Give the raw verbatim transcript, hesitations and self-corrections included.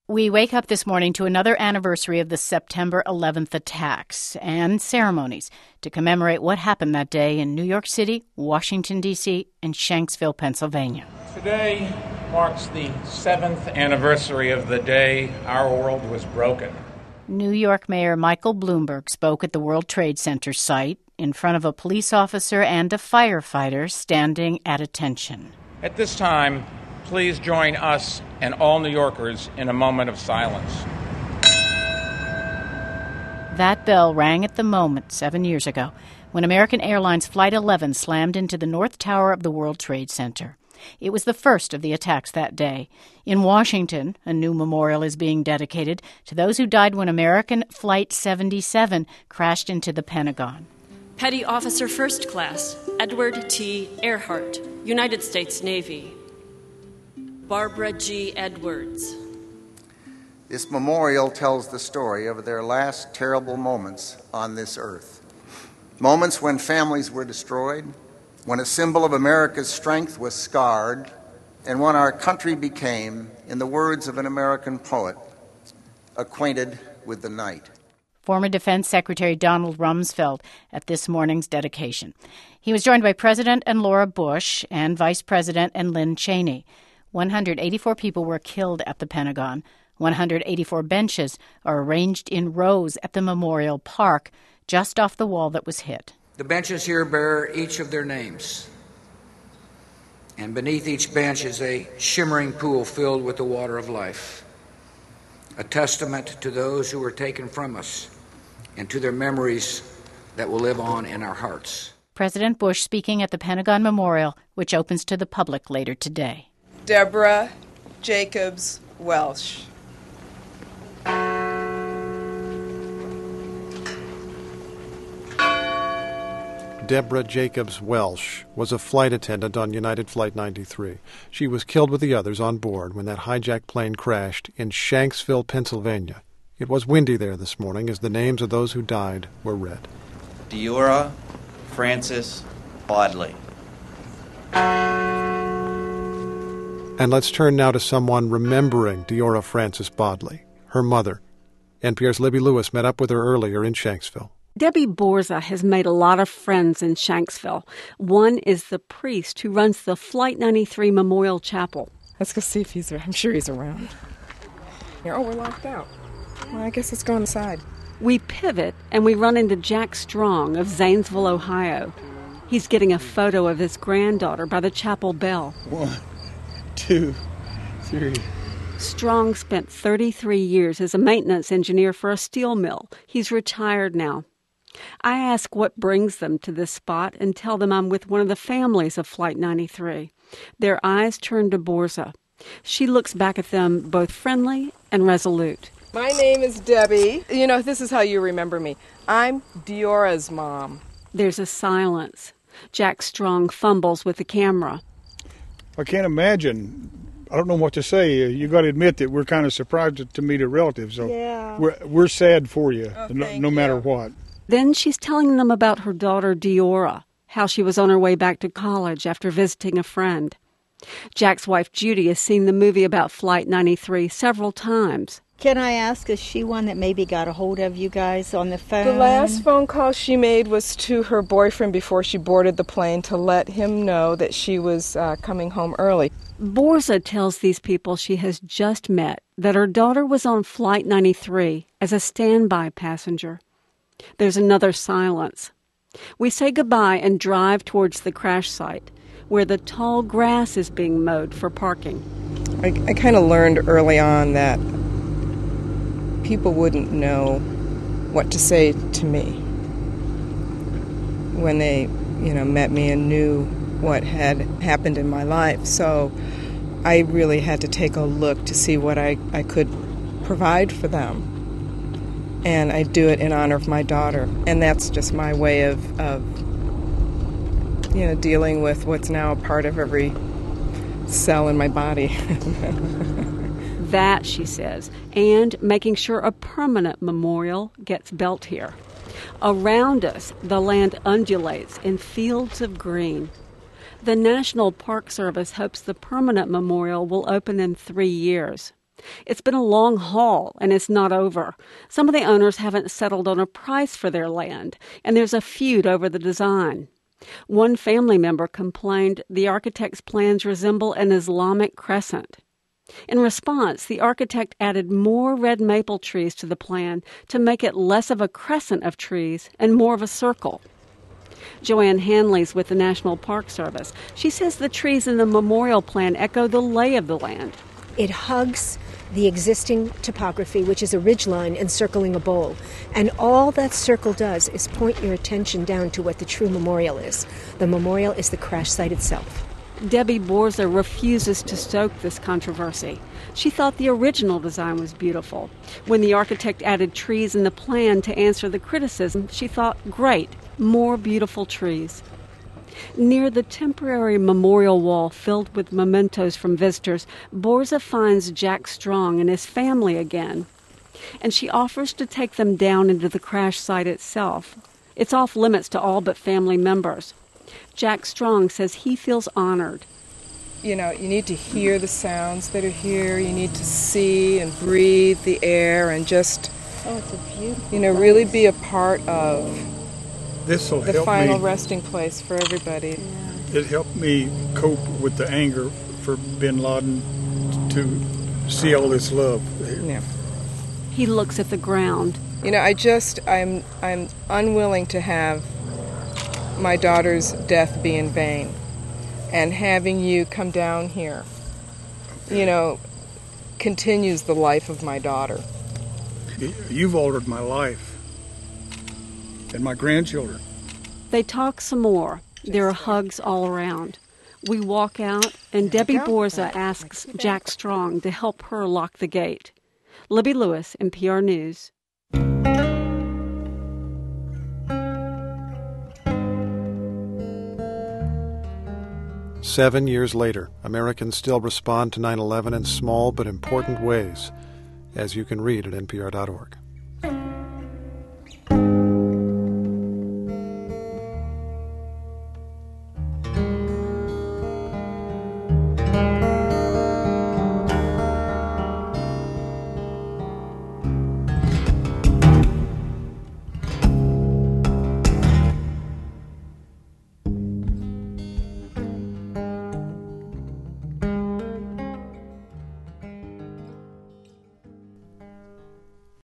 We wake up this morning to another anniversary of the September eleventh attacks and ceremonies to commemorate what happened that day in New York City, Washington, D C, and Shanksville, Pennsylvania. Today marks the seventh anniversary of the day our world was broken. New York Mayor Michael Bloomberg spoke at the World Trade Center site in front of a police officer and a firefighter standing at attention. At this time, please join us and all New Yorkers in a moment of silence. That bell rang at the moment seven years ago when American Airlines Flight eleven slammed into the North Tower of the World Trade Center. It was the first of the attacks that day. In Washington, a new memorial is being dedicated to those who died when American Flight seventy-seven crashed into the Pentagon. Petty Officer First Class Edward T. Earhart, United States Navy. Barbara G. Edwards. This memorial tells the story of their last terrible moments on this earth. Moments when families were destroyed, when a symbol of America's strength was scarred, and when our country became, in the words of an American poet, acquainted with the night. Former Defense Secretary Donald Rumsfeld at this morning's dedication. He was joined by President and Laura Bush and Vice President and Lynn Cheney. one hundred eighty-four people were killed at the Pentagon. one hundred eighty-four benches are arranged in rows at the Memorial Park, just off the wall that was hit. The benches here bear each of their names, and beneath each bench is a shimmering pool filled with the water of life, a testament to those who were taken from us and to their memories that will live on in our hearts. President Bush speaking at the Pentagon Memorial, which opens to the public later today. Deborah Jacobs Welsh. Deborah Jacobs Welsh was a flight attendant on United Flight ninety-three. She was killed with the others on board when that hijacked plane crashed in Shanksville, Pennsylvania. It was windy there this morning as the names of those who died were read. Deora Frances Bodley. And let's turn now to someone remembering Deora Frances Bodley, her mother. N P R's Libby Lewis met up with her earlier in Shanksville. Debbie Borza has made a lot of friends in Shanksville. One is the priest who runs the Flight ninety-three Memorial Chapel. Let's go see if he's around. I'm sure he's around. Here, oh, we're locked out. Well, I guess let's go inside. We pivot and we run into Jack Strong of Zanesville, Ohio. He's getting a photo of his granddaughter by the chapel bell. One, two, three. Strong spent thirty-three years as a maintenance engineer for a steel mill. He's retired now. I ask what brings them to this spot and tell them I'm with one of the families of Flight ninety-three. Their eyes turn to Borza. She looks back at them both friendly and resolute. My name is Debbie. You know, this is how you remember me. I'm Deora's mom. There's a silence. Jack Strong fumbles with the camera. I can't imagine. I don't know what to say. You got to admit that we're kind of surprised to, to meet a relative. So yeah. we're, we're sad for you, oh, no, no matter you. what. Then she's telling them about her daughter Deora, how she was on her way back to college after visiting a friend. Jack's wife Judy has seen the movie about Flight ninety-three several times. Can I ask, is she one that maybe got a hold of you guys on the phone? The last phone call she made was to her boyfriend before she boarded the plane to let him know that she was uh, coming home early. Borza tells these people she has just met that her daughter was on Flight ninety-three as a standby passenger. There's another silence. We say goodbye and drive towards the crash site, where the tall grass is being mowed for parking. I, I kind of learned early on that people wouldn't know what to say to me when they, you know, met me and knew what had happened in my life. So I really had to take a look to see what I, I could provide for them. And I do it in honor of my daughter. And that's just my way of, of you know, dealing with what's now a part of every cell in my body. That, she says, and making sure a permanent memorial gets built here. Around us, the land undulates in fields of green. The National Park Service hopes the permanent memorial will open in three years. It's been a long haul, and it's not over. Some of the owners haven't settled on a price for their land, and there's a feud over the design. One family member complained the architect's plans resemble an Islamic crescent. In response, the architect added more red maple trees to the plan to make it less of a crescent of trees and more of a circle. Joanne Hanley's with the National Park Service. She says the trees in the memorial plan echo the lay of the land. It hugs the existing topography, which is a ridgeline encircling a bowl. And all that circle does is point your attention down to what the true memorial is. The memorial is the crash site itself. Debbie Borza refuses to stoke this controversy. She thought the original design was beautiful. When the architect added trees in the plan to answer the criticism, she thought, great, more beautiful trees. Near the temporary memorial wall filled with mementos from visitors, Borza finds Jack Strong and his family again, and she offers to take them down into the crash site itself. It's off limits to all but family members. Jack Strong says he feels honored. You know, you need to hear the sounds that are here. You need to see and breathe the air and just, oh, it's a beautiful you know, place. really be a part of This'll the help final me. resting place for everybody. It helped me cope with the anger for bin Laden to see all this love. Yeah. He looks at the ground. You know, I just, I'm, I'm unwilling to have my daughter's death be in vain. And having you come down here, you know, continues the life of my daughter. You've altered my life and my grandchildren. They talk some more. There are hugs all around. We walk out, and Debbie Borza asks Jack Strong to help her lock the gate. Libby Lewis, N P R News. Seven years later, Americans still respond to nine eleven in small but important ways, as you can read at N P R dot org.